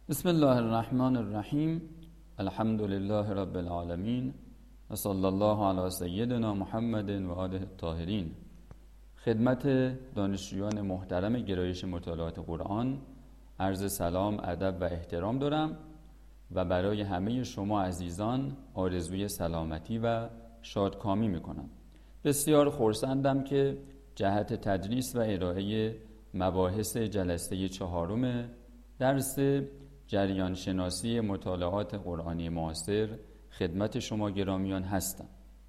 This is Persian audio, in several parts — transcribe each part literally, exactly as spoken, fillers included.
بسم الله الرحمن الرحیم. الحمد لله رب العالمین و صلی الله علی سیدنا محمد و آله الطاهرین. خدمت دانشجویان محترم گرایش مطالعات قرآن عرض سلام، ادب و احترام دارم و برای همه شما عزیزان آرزوی سلامتی و شادکامی میکنم. بسیار خرسندم که جهت تدریس و ارائه مباحث جلسه چهارم درس جریان شناسی مطالعات قرآنی معاصر خدمت شما گرامیان هستم.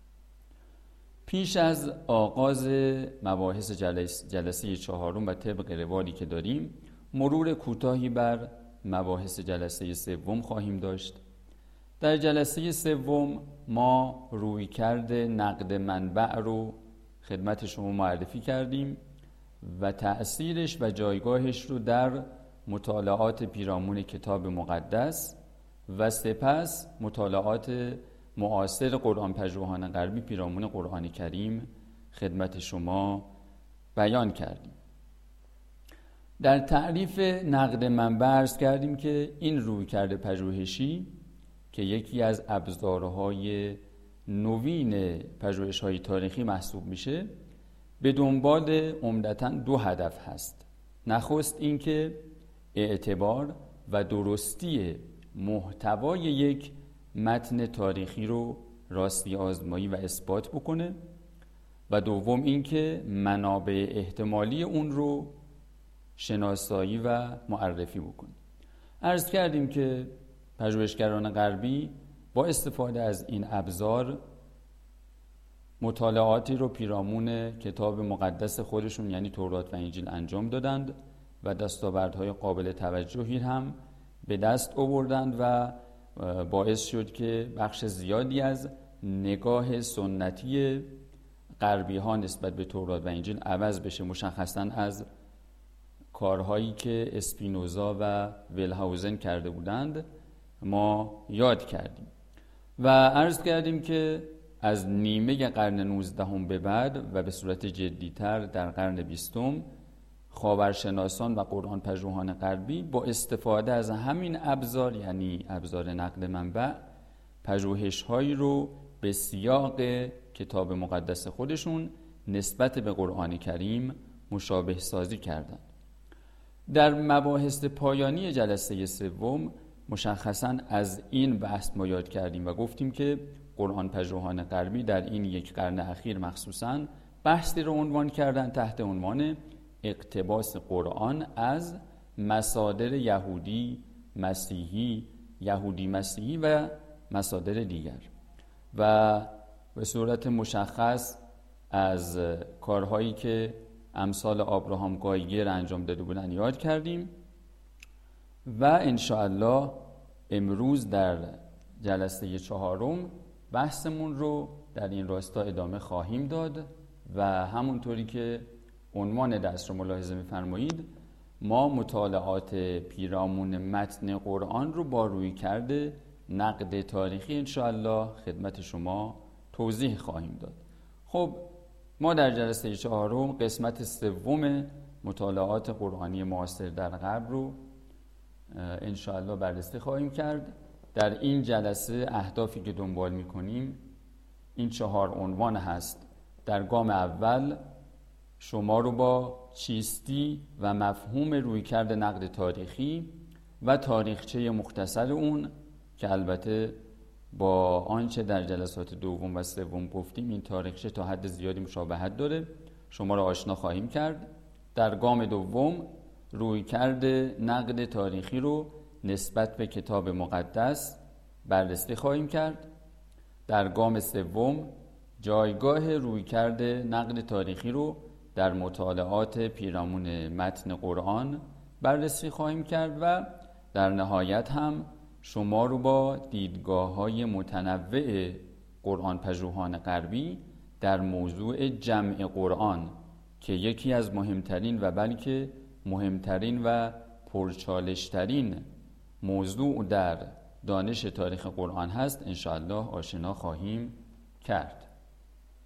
پیش از آغاز مباحث جلس جلسه چهارم و طبق روالی که داریم، مرور کوتاهی بر مباحث جلسه سوم خواهیم داشت. در جلسه سوم ما رویکرد نقد منبع رو خدمت شما معرفی کردیم و تأثیرش و جایگاهش رو در مطالعات پیرامون کتاب مقدس و سپس مطالعات معاصر قرآن پژوهان غربی پیرامون قرآن کریم خدمت شما بیان کردیم. در تعریف نقد منبع عرض کردیم که این رویکرد پژوهشی که یکی از ابزارهای نوین پژوهش‌های تاریخی محسوب میشه، به دنبال عمدتاً دو هدف هست. نخست اینکه اعتبار و درستی محتوای یک متن تاریخی رو راستی آزمایی و اثبات بکنه و دوم اینکه منابع احتمالی اون رو شناسایی و معرفی بکنه. عرض کردیم که پژوهشگران غربی با استفاده از این ابزار مطالعاتی رو پیرامون کتاب مقدس خودشون یعنی تورات و انجیل انجام دادند و دستاوردهای قابل توجهی هم به دست آوردند و باعث شد که بخش زیادی از نگاه سنتی غربی ها نسبت به تورات و انجیل عوض بشه، مشخصاً از کارهایی که اسپینوزا و ولهاوزن کرده بودند ما یاد کردیم و عرض کردیم که از نیمه قرن نوزدهم به بعد و به صورت جدیتر در قرن بیستم خاورشناسان و قرآن پژوهان غربی با استفاده از همین ابزار یعنی ابزار نقد منبع پژوهش‌هایی رو به سیاق کتاب مقدس خودشون نسبت به قرآن کریم مشابه سازی کردند. در مباحث پایانی جلسه سوم مشخصاً از این بحث ما یاد کردیم و گفتیم که قرآن پژوهان غربی در این یک قرن اخیر مخصوصاً بحثی رو عنوان کردن تحت عنوان اقتباس قرآن از مصادر یهودی مسیحی یهودی مسیحی و مصادر دیگر و به صورت مشخص از کارهایی که امثال آبراهام گایگر انجام داده بودن یاد کردیم و انشاءالله امروز در جلسه چهارم بحثمون رو در این راستا ادامه خواهیم داد و همونطوری که عنوان درس رو ملاحظه می‌فرمایید ما مطالعات پیرامون متن قرآن رو با رویکرد نقد تاریخی انشاءالله خدمت شما توضیح خواهیم داد. خب ما در جلسه چهارم قسمت سوم مطالعات قرآنی معاصر در غرب رو انشاءالله بررسی خواهیم کرد. در این جلسه اهدافی که دنبال می‌کنیم این چهار عنوان هست. در گام اول شما رو با چیستی و مفهوم رویکرد نقد تاریخی و تاریخچه مختصر اون که البته با آنچه در جلسات دوم و سوم گفتیم این تاریخچه تا حد زیادی مشابهت داره، شما رو آشنا خواهیم کرد. در گام دوم رویکرد نقد تاریخی رو نسبت به کتاب مقدس بررسی خواهیم کرد. در گام سوم جایگاه رویکرد نقد تاریخی رو در مطالعات پیرامون متن قرآن بررسی خواهیم کرد و در نهایت هم شما رو با دیدگاه‌های متنوع قرآن پژوهان غربی در موضوع جمع قرآن که یکی از مهمترین و بلکه مهمترین و پرچالشترین موضوع در دانش تاریخ قرآن هست انشاءالله آشنا خواهیم کرد.